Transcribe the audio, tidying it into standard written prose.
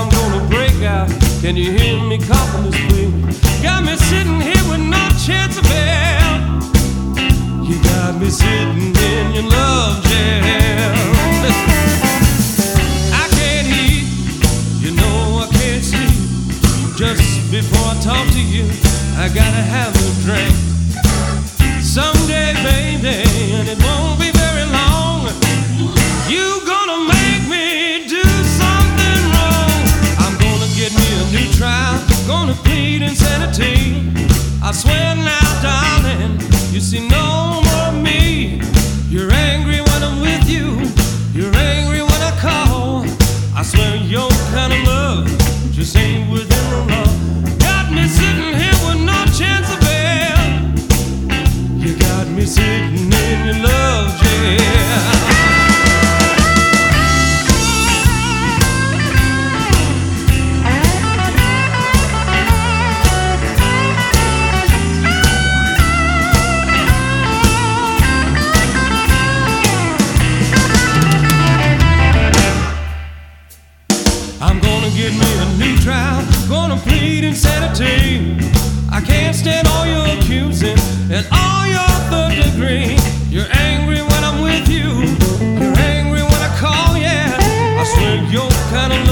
I'm gonna break out. Can you hear me coughing this plea? Got me sitting here with no chance of hell. You got me sitting in your love jail. I can't eat, you know I can't sleep. Just before I talk to you, I gotta have a drink. Someday, baby, and it won't be very long, you gonna make me do something wrong. I'm gonna get me a new trial, gonna plead insanity. I swear now, darling, you see no more of me. You're angry when I'm with you, you're angry when I call. I swear your kind of love just ain't within the law. Got me sitting here with no chance of bail. You got me sitting in your love jail. I'm gonna get me a new trial, gonna plead insanity. I can't stand all your accusing and all your third degree. You're angry when I'm with you, you're angry when I call, yeah. I swear your kind of